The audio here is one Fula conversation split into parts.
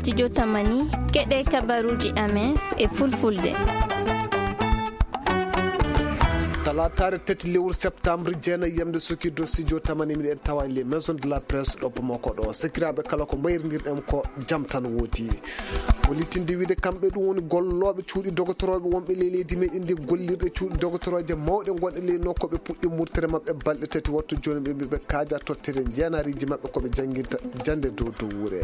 studio Tamani keɗe kabaruji amen e fulfulde. Talatare tati lewru septembre jeenayi yamde suki do studio Tamani miɗen tawa les maison de la presse ɗo Bamako ɗo sakiraɓe kala ko bayrodirɗen ko jaam tan woodi o littinde wiide kamɓe ɗum woni golloɓe cuuɗi dogotoroɓe wonɓe ley leydi meɗen ndi gollirɗe cuuɗi dogotoroje mawɗe gonɗe ley nokko ɓe puɗɗi murtere mabɓe balɗe tati wattu joni ɓe mbiɓe kaaja tottede jenariji mabɓe koɓe jangguirta jande dow wuure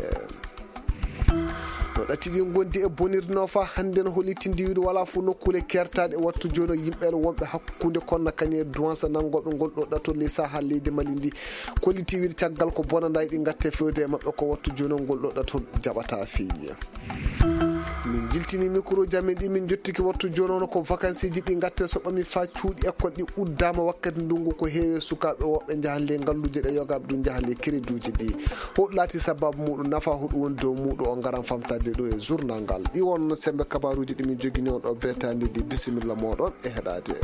no ɗatti ɗi gondi e bonirno fa hande no holitindi wiide wala fo nokkule kertade wattu joni yimɓeɓe wonɓe hakkude konna kañe douance nangoɓe gonɗo ɗato ley saha leydi Mali ndi koliti wiide caggal ko bonanda ɗi gatte fewde e mabɓe ko wattu joni gonɗo ɗato jaɓata feeyi min jiltini micro jamin ɗi min jottiki wattu joni ono ko vacances ji ɗi gatte so ɓami fa cuuɗi école ɗi uddama wakkati ndungu ko heewe sukaɓe woɓɓe jahalle ngalluje ɗe yogaɓe ɗum jahalle crédit ɗi hoɗum laati sababu muɗum nafa huɗum woni dow muɗum o garan famtade ɗo e journal ngal ɗi wonno sembe kabaruji ɗi min jogini on ɗo betandi ɗi bisimilla moɗon e heɗade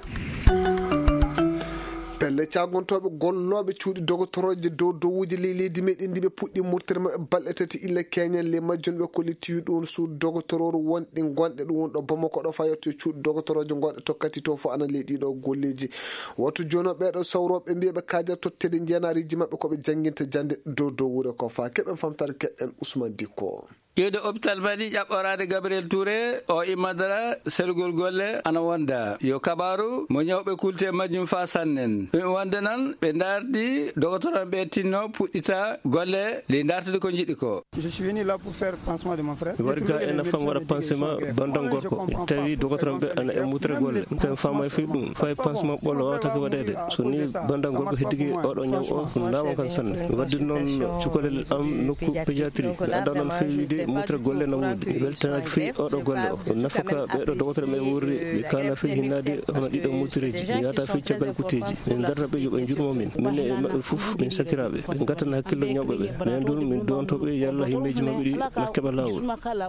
pelle cagontoɓe golloɓe cuuɗi dogotoroje dow dowuji ley leydi meɗen ndi ɓe puɗɗi murtere mabɓe balɗe tati illa keñen le majjun ɓe kolitiwi ɗum suudu dogotororu wonɗi gonɗe ɗum woni ɗo Bamako ɗo fayotto cuuɗi dogotoroje gonɗe tokkati to fo ana ley ɗiɗo golleji wattu joni ɓeɗo sawroɓe mbiyaɓe kaaja tottede jenariji mabɓe koɓe jangguinta jande dow wuure ko fa keɓen famtade keɗɗen Ousmane Dikko ƴewde hôpital Mali ƴaɓɓorade Gabriel Touré o immadara serugol golle ana wonda yo kabaru mo ñawɓe kulte majjum fa sannen ɗum wonde noon ɓe darɗi docteur ɓe tinno puɗɗita golle li dartude ko jiɗi ko. Je suis venu là pour faire pansement de mon frère. Wari ga ena fam waɗa pansement bandam gorko tawi docteur ɓe ana e mutere golle tan fama fi ɗum fay pansement ɓollo wawata ko waɗede so ni bandam gorko heddigi oɗo ñaw o ndama kan sanne wadde noon cukalel am nokku pédiatrie ɓe anda noon fewide mutre golle no wudi weltanaki fi oɗo golle o nafaka ɓeɗo docteur ɓe wurri ɓe kana fi hinnade hono ɗiɗo mutreji yata fi caggal kuteji min darta ɓe yoɓe jurmo min min e maɓɓe fof min sakiraɓe ɓe gattana hakkillo ñawɓe ɓe nen ɗum min dontoɓe yalla himmeji mabɓe ɗi nakkeɓa lawol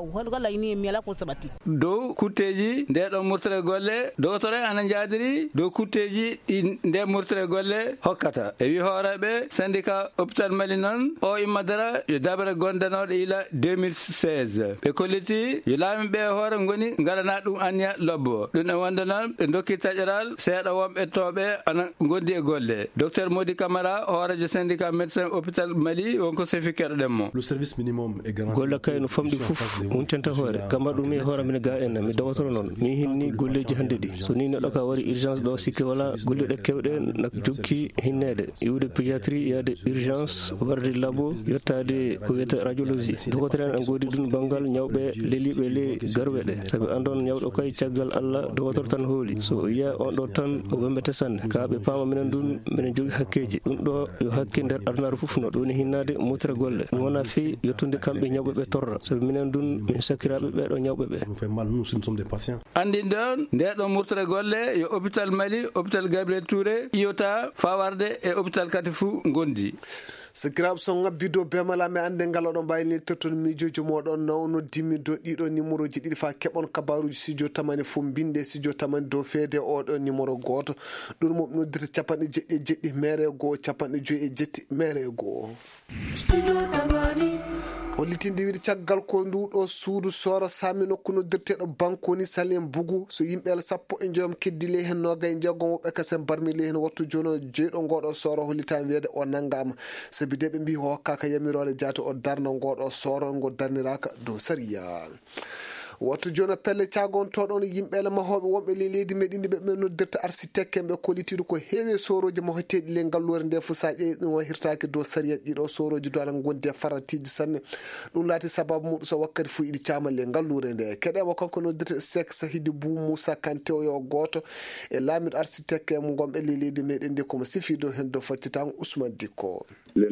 dow kutteji ndeɗon murtere golle docteur ana jadiri dow kutteji ɗi nde murtere golle hokkata e wi hooreɓe syndicat hôpital Mali noon o immadara yo daɓere gondanoɗo ila 2016 ɓe kolliti yo laamiɓe hoore goni garana ɗum anniya lobbo ɗum e wonde noon ɓe dokki taƴoral seeɗa wonɓe toɓe ana gondi e golle docteur Modi Camara hoorejo syndicat médecin hôpital Mali wonko sefi keɗoɗenmo golle kay no famɗi fof wuntenta hoore kamma ɗum e hoore mine ga en mi dawotoro noon mi hinni golleji hande ɗi so ni neɗɗo ka wari urgence ɗo sikki wala golleɗe kewɗe nak jokki hinnede iwde pédiatrie yaade urgence warde labo yettade ko wiyete radiologie docteur en godi ɗum banggal ñawɓe leliɓe le garwe ɗe saabi andon ñawɗo koye caggal Allah docteur tan hooli so yiya on ɗo tan o wembete sanne ka ɓe paama minen ɗum minen jogui hakkeji ɗum ɗo yo hakke nder arnare fof no ɗum woni hinnade mutere golle ɗum wona fi yettude kamɓe ñawɓe ɓe torra saabi minen ɗum min sakiraɓe ɓeɗo ñawɓe ɓe andi ɗon ndeɗo murtere golle yo hôpital Mali hôpital Gabriel Touré iyota fawarde e hôpital kati fou gondi sikiraɓe so ngabbido bemala mi ande ngal oɗon mbawi ni totton miijoji moɗon nawno dimmi do ɗiɗo numéro ji ɗiɗi fa keɓon kabaruji studio Tamani fo binde studio Tamani dow feede oɗo numéro goto ɗum mo noddita capanɗe jeɗɗi mere goho capanɗe joyyi e jetti mere goho studio Tamani o litinde wiide caggal ko nduɗo suudu sora sami nokku noddirteɗo bankoni Salim Bougou so yimɓe sappo e joom keddi ley hen nogay jeegom woɓɓe kasen barmi ley hen wattu joni jeyɗo ngoɗo soro hollitami wiyede o naggama sabi de ɓe mbi hokkaka yamirore jaati o darna ngoɗo soro ngo darniraka dow sariya wattu joni pelle cagontoɗon yimɓele mahoɓe wonɓe ley leydi meɗen ndi ɓe noddirta architecte ɓe kollitiɗo ko heewi soroji mahoteɗi le ngallore nde fo sa ƴeewi ɗum hirtaki dow sariyat ɗiɗo soroji do ana gondi e faratiji sanne ɗum laati sababu muɗum so wakkati fo iɗi cama le ngallure nde keɗema kanko noddirta Seck Sahidi Bou Moussa Kanté o yo goto e laamiɗo architecte mo gonɓe ley leydi meɗen ndi komo sifido hen dow faccitango Ousmane Dikko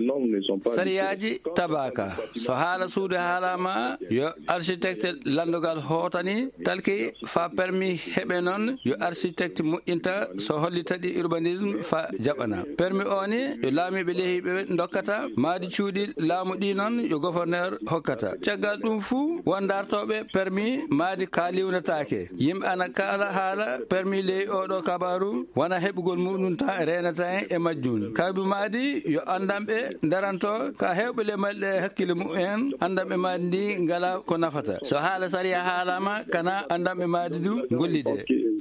sariyaji tabaka so haala suudu haalama yo architecte landogal ngal hotani talki fa permis heɓe noon yo architecte moƴƴinta so hollitadi urbanisme fa jaɓana permis oni yo laamiɓe lehiɓe dokkata maadi cuuɗi laamu ɗi noon yo gouverneur hokkata caggal ɗum fuu won dartoɓe permis maadi ka liwnatake yimɓe ana kala haala permis ley oɗo kabaru wona heɓugol muɗum tan renata hen e majjum kawɓe maadi yo andamɓe daranto ka hewɓe le malɗe hakkille mumen andamɓe maadi ndi ngala ko nafata so haala sariya haalama kana andamɓe maadi du gollide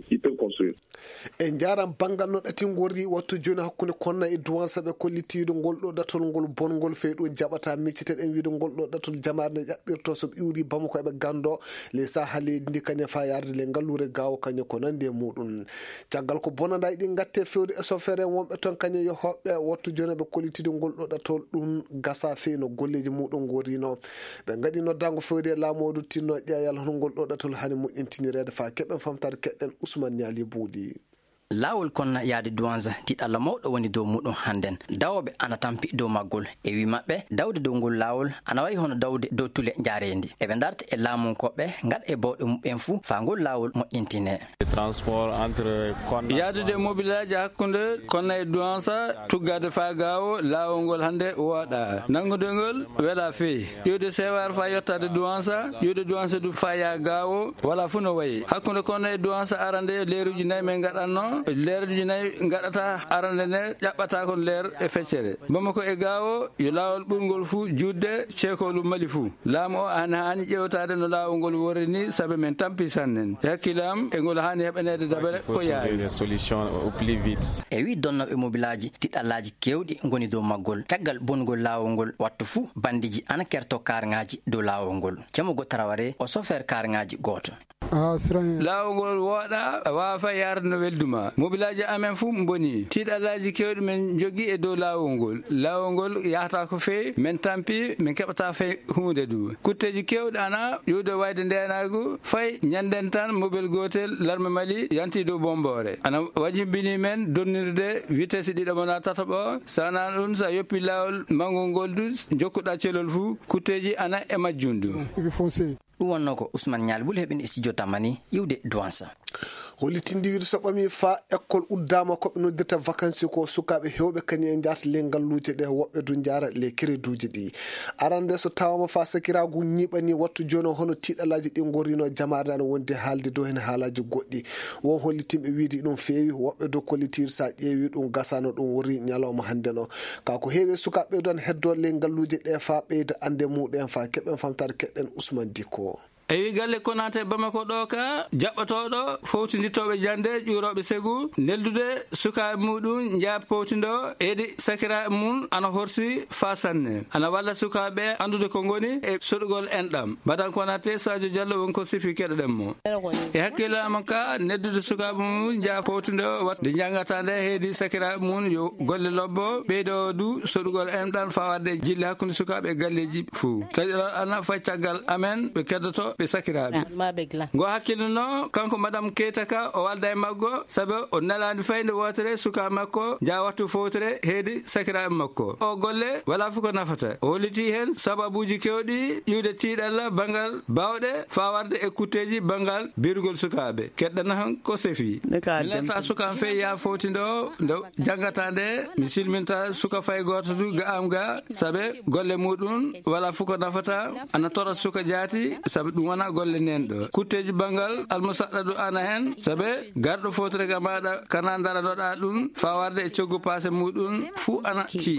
en jaram bangal no ɗati gorri wattu joni hakkude konna e douance ɓe kollitiɗo ngol ɗo ɗatol ngol bongol feyɗo jaɓata micciten wiide ngol ɗo ɗatol jamarde ƴaɓɓirto so iwri bamako eɓe gando les saha leydi ndi kaña fa yarde le ngallure gawo kaña ko nandi e muɗum caggal ko bonanda ɗi gatte fewde e sofere wonɓe toon kaña yo hoɓɓe wattu joni ɓe kollitiɗo ngol ɗo ɗatol ɗum gasa fewi no golleji muɗum gorino ɓe gaɗi noddago fewde e laamodu tinno ƴeyal hono ngol ɗo ɗatol hani moƴƴintinirede fa keɓen famtade keɗɗen Ousmane Niali Buuɗi laawol konna yaade douance tiɗalla mawɗo woni dow muɗum hannden dawoɓe ana tampi dow maggol e wi maɓɓe dawde dow ngol laawol ana wayi hono dawde dow tule jaarendi eɓe darta e laamunkoɓɓe gaɗa e bawɗe muɓɓen fuu fa ngol laawol moƴƴintine yaadude mobilaji hakkude konna e douance tuggade fa gawo laawol ngol hannde wooɗa nangude ngol weeɗa feewi ƴewde sewar fa yettade douance ƴewde douance du fa ya gawo wala fuu no wayi hakkude konna e douance arande leeruji nayyi men gaɗanno leeruji nayyi gaɗata arande nde ƴaɓɓata kon leer e feccere bamako e gawo yo laawol ɓurgol fuu judde ceekolu mali fuu laamu o hani ƴewtade no laawol ngol worri ni saabi men tampi sannen e hakkilam e ngol hani heɓanede dabere ko yaawi e wi donnoɓe mobilaji tiɗallaji kewɗi goni dow maggol caggal bongol laawol ngol wattu fuu bandiji ana kerto karŋaji dow laawol ngol Diamogo Traoré o chauffeur karŋaji goto laawol ngol wooɗa wafa yarde no welduma mobilaji amen fuu boni tiɗallaji kewɗi men jogui e dow laawol ngol yahata ko fewi min tampi min keɓata fey hunde du kutteji kewɗi ana ƴewde wayde ndenagu fay ñanden tan mobile gotel larme Mali yanti dow bombore ana wajimbini men donnirde vitesse ɗiɗo tataɓo sana ɗum sa yoppi laawol mangol ngol du jokkuɗa celol fuu kutteji ana e majjum du ɗum wonno ko Ousmane Niali Buuɗi heɓini studio Tamani yiwde douance hollitindi wiide so ɓami fa école uddama koɓe noddirta vacances ko sukaɓe hewɓe kañum en jata le ngalluji ɗe woɓɓe du jara les créduji ɗi arande so tawama fa sakiragu ñiɓani wattu joni hono tiɗalaji ɗi gorrino jamarde ana wonde haalde dow hen haalaji goɗɗi won hollitimɓe wiide ɗum feewi woɓɓe dow kollitir sa ƴeewi ɗum gasano ɗum wori ñalawma hande no kako heewi sukaɓe don heddo le ngalluji ɗe fa ɓeyda ande muɗen fa keɓen famtade keɗɗen Ousmane Dicko ewi galle Konate Bamako ɗo ka jaɓɓatoɗo fowtidittoɓe jande ƴuroɓe segu neldude sukaɓe muɗum jaab powtido eɗi sakiraɓe mum ana horsi fa sanne ana walla sukaɓe andude ko goni e soɗugol enɗam mbaɗan Konate Sadio Diallo wonko sifi keɗoɗenmo e hakkillama ka neddude sukaɓe mum jaab powtido watde jangata nde heedi sakiraɓe mum yo golle lobbo ɓeydo du soɗugol enɗam fa wadde jille hakkude sukaɓe e galleji fuu tawi ana fay caggal amen ɓe keddoto ɓe sakiraɓe go hakkilino kanko madame Keita Ka o walda e maggo saabi o nelani fayde wotere suka makko ja wattu fowtere heedi sakiraɓe makko o golle wala fu ko nafata o holliti hen sababuji kewɗi ƴiwde tiiɗalla bangal bawɗe fa warde e kutteji bangal birugol sukaɓe keɗɗana han ko sefi milata suka fe ya fowtido nde jangata nde mi silminta suka fay goto du ga am ga saabi golle muɗum wala fu ko nafata ana tora suka jaati saabi ɗum wona golle nenɗo kutteji bangal almusaɗɗa du ana hen saabe garɗo fotere ga maɗa kana daranoɗa ɗum fa warde e coggu passe muɗum fuu ana tiiɗi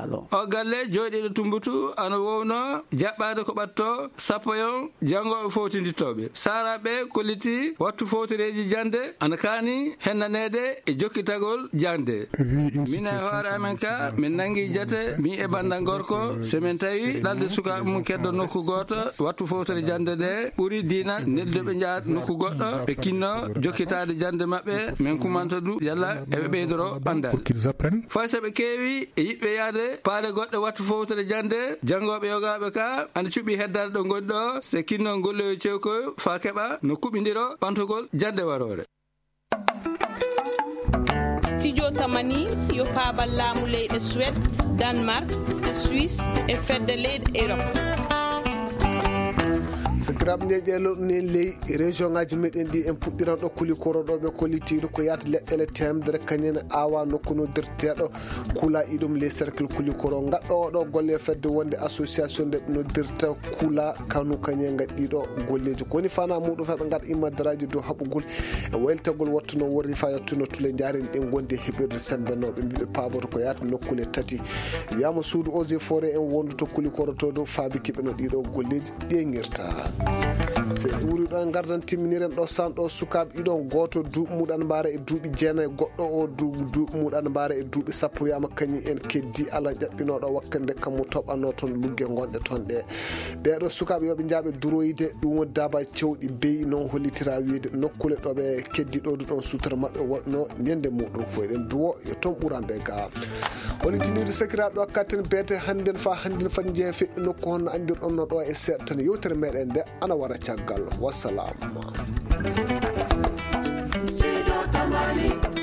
o galle joɗiɗo tumbutu ana wowno jaɓɓade ko ɓatto sappo yon jangoɓe fowtidittoɓe saraɓe kolliti wattu fowtereji jande ana kani hennanede e jokkitagol jande min e hoore amen ka min nangui jate mi e bandal gorko somin tawi ɗalde sukaɓe mum keddo nokku goto wattu fowtere jande de ɓuri dina neddoɓe jaat nokku goɗɗo ɓe kinno jokkitade jande mabɓe min kumanta du yalla eɓe ɓeydoro ɓandal fay soɓe keewi e yiɓɓe yaade paade goɗɗe wattu fowtere jande jangoɓe yogaɓe ka ana cuɓi heddade ɗo gonɗi ɗo se kinno golloyo cewkoyo fa keɓa no kuɓidiro ɓantugol jande warore studio Tamani yo paabal laamu leyɗe Suède Danemark Suisse e fedde leyɗe Europe sakiraɓe nde ƴeeloɗone ley région ngaji meɗen ɗi en puɗɗiran ɗo kuli koroɗoɓe kollitiɗo ko yata leɗɗele temedere kañene awa nokku noddirteɗo kuula iɗum les cercle kuli koro gaɗɗo oɗo golle fedde wonde association nde noddirta kuula kanu kañe gaɗɗiɗo golleji kowoni fana muɗum feɓe gaɗa immadaraji dow haɓugol e waylitagol wattuno worri fa yettuno tule jaren ɗen gonde heɓirde sembenoɓe mbiɓe paboto ko yata nokkule tati wiyama suudu eaux et forêt en wondu to kuli korotoɗo faabi kiɓeno ɗiɗo golleji ɗeŋirta se ɓuri ɗon gardan timminiren ɗo sanɗo sukaɓe ɗiɗon goto duuɓi muɗan mbara e duuɓi jeenayyi goɗɗo o duuɓi muɗan mbara e duuɓi sappo wiyama kañum en keddi Allah ƴaɓɓinoɗo wakkande kammo toɓanno toon lugge gonɗe toon ɗe ɓeɗo sukaɓe yoɓe jaaɓe duroyde ɗum woni daba cewɗi beyi noon hollitira wiide nokkule ɗoɓe keddi ɗo ɗon sutora mabɓe waɗno ñande muɗum fo eɗen duwo yo toon ɓuranɓe ga hollitinide sakiraɗo katten beete hannden fa hannden fadi jeehe feƴƴi nokku honno andirɗon no ɗo e seeɗa tan yewtere meɗen nde ana wara caggal wassalam.